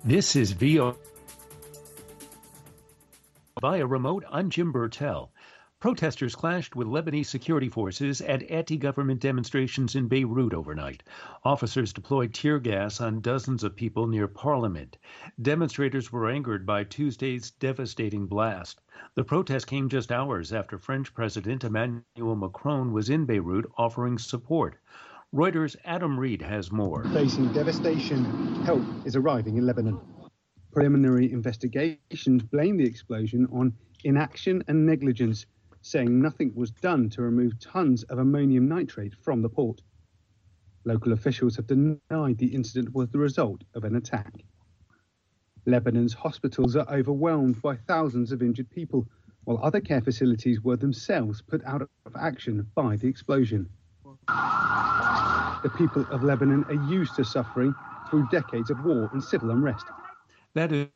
This is VOA. Via remote, I'm Jim Burtell. Protesters clashed with Lebanese security forces at anti-government demonstrations in Beirut overnight. Officers deployed tear gas on dozens of people near Parliament. Demonstrators were angered by Tuesday's devastating blast. The protest came just hours after French President Emmanuel Macron was in Beirut offering support. Reuters' Adam Reed has more. Facing devastation, help is arriving in Lebanon. Preliminary investigations blame the explosion on inaction and negligence, saying nothing was done to remove tons of ammonium nitrate from the port. Local officials have denied the incident was the result of an attack. Lebanon's hospitals are overwhelmed by thousands of injured people, while other care facilities were themselves put out of action by the explosion. The people of Lebanon are used to suffering through decades of war and civil unrest. That is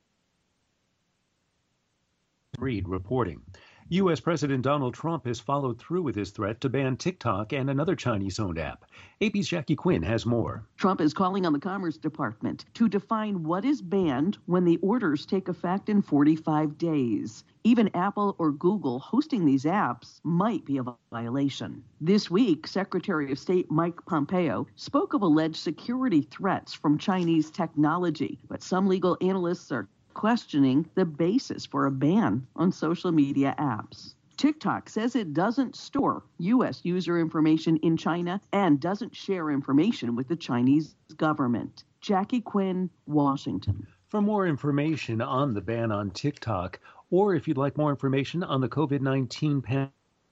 Reed reporting. U.S. President Donald Trump has followed through with his threat to ban TikTok and another Chinese-owned app. AP's Jackie Quinn has more. Trump is calling on the Commerce Department to define what is banned when the orders take effect in 45 days. Even Apple or Google hosting these apps might be a violation. This week, Secretary of State Mike Pompeo spoke of alleged security threats from Chinese technology, but some legal analysts are questioning the basis for a ban on social media apps. TikTok says it doesn't store U.S. user information in China and doesn't share information with the Chinese government. Jackie Quinn, Washington. For more information on the ban on TikTok, or if you'd like more information on the COVID-19 pandemic,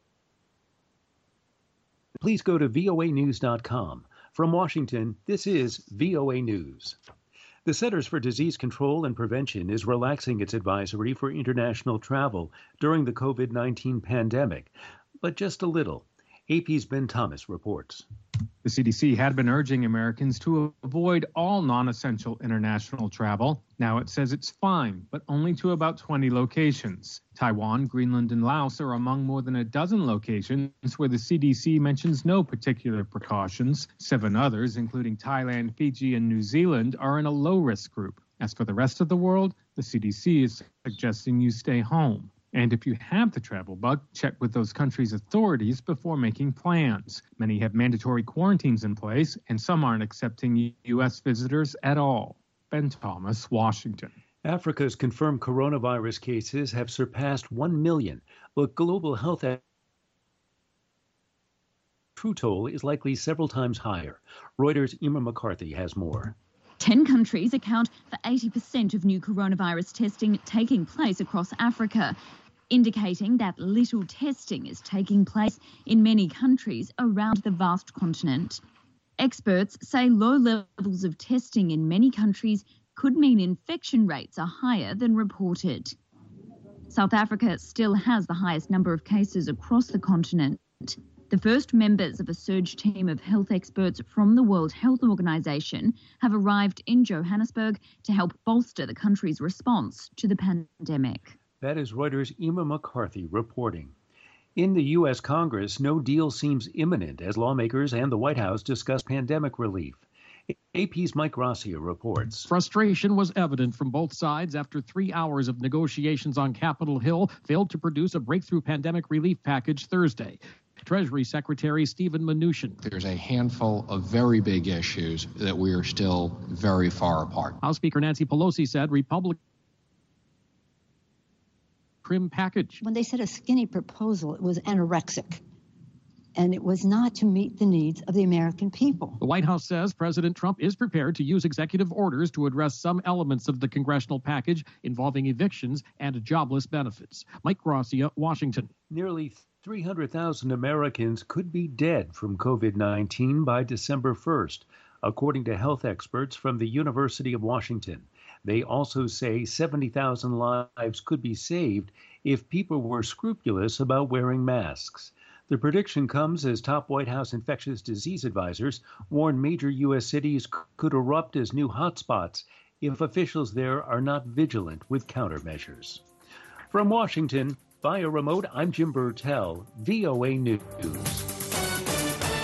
please go to voanews.com. From Washington, this is VOA News. The Centers for Disease Control and Prevention is relaxing its advisory for international travel during the COVID-19 pandemic, but just a little. AP's Ben Thomas reports. The CDC had been urging Americans to avoid all non-essential international travel. Now it says it's fine, but only to about 20 locations. Taiwan, Greenland, and Laos are among more than a dozen locations where the CDC mentions no particular precautions. 7 others, including Thailand, Fiji, and New Zealand, are in a low-risk group. As for the rest of the world, the CDC is suggesting you stay home. And if you have the travel bug, check with those countries' authorities before making plans. Many have mandatory quarantines in place, and some aren't accepting U.S. visitors at all. Ben Thomas, Washington. Africa's confirmed coronavirus cases have surpassed 1 million, but global health true toll is likely several times higher. Reuters' Emer McCarthy has more. 10 countries account for 80% of new coronavirus testing taking place across Africa, indicating that little testing is taking place in many countries around the vast continent. Experts say low levels of testing in many countries could mean infection rates are higher than reported. South Africa still has the highest number of cases across the continent. The first members of a surge team of health experts from the World Health Organization have arrived in Johannesburg to help bolster the country's response to the pandemic. That is Reuters' Emer McCarthy reporting. In the U.S. Congress, no deal seems imminent as lawmakers and the White House discuss pandemic relief. AP's Mike Gracia reports. Frustration was evident from both sides after 3 hours of negotiations on Capitol Hill failed to produce a breakthrough pandemic relief package Thursday. Treasury Secretary Steven Mnuchin. There's a handful of very big issues that we are still very far apart. House Speaker Nancy Pelosi said Republicans trim package. When they said a skinny proposal, it was anorexic. And it was not to meet the needs of the American people. The White House says President Trump is prepared to use executive orders to address some elements of the congressional package involving evictions and jobless benefits. Mike Gracia, Washington. Nearly 300,000 Americans could be dead from COVID-19 by December 1st, according to health experts from the University of Washington. They also say 70,000 lives could be saved if people were scrupulous about wearing masks. The prediction comes as top White House infectious disease advisors warn major U.S. cities could erupt as new hotspots if officials there are not vigilant with countermeasures. From Washington, via remote, I'm Jim Burtell, VOA News.